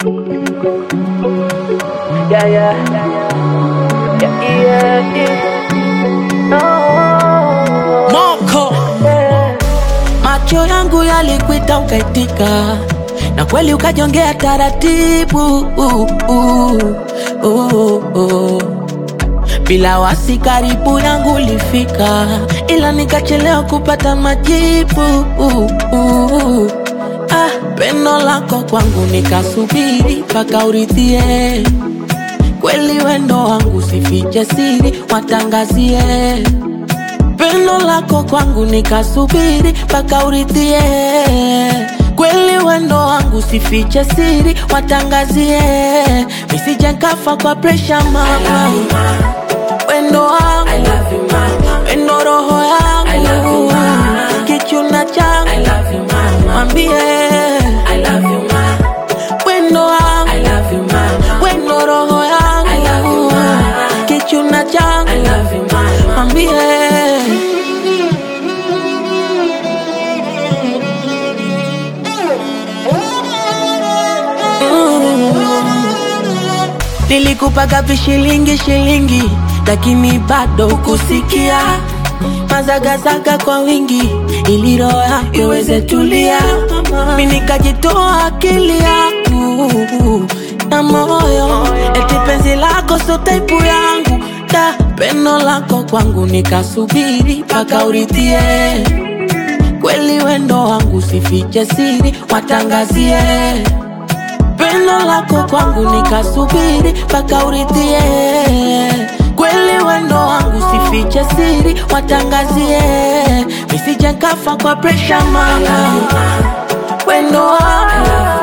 Yeah, yeah, yeah, yeah, yeah. Oh, Moko yeah. macho yangu yalikuita ukaitika, na kweli ukajongea taratibu bila wasi karibu yangu ulifika, ila nikachelewa kupata majibu pendo lako kwangu nikasubiri paka uridhie, kweli wendo wangu sifiche siri watangazie. Pendo lako kwangu nikasubiri paka uridhie, kweli wendo wangu sifiche siri watangazie. Nisije nkafa kwa pressure mama, wendo wangu I love you mama, wendo roho yangu I love you mama, kichuna changu I love you mama, mwambie I love you mama, wendo wangu I love you mama, wendo roho yangu I love you mama, kichuna changu I love you mama, mwambie. Nilikupaga vishilingi shilingi, lakini bado kusikia mazagazaga kwa wingi, ili roho yako iweze tulia. Mimi nikajitoa akili yangu na moyo, eti penzi lako so type yangu, da pendo lako kwangu nikasubiri paka uridhie, kweli wendo wangu sifiche siri watangazie. Pendo lako kwangu nikasubiri paka uridhie, kweli wendo wangu sifiche siri watangazie. Nisije nkafa kwa pressure mama, wendo wangu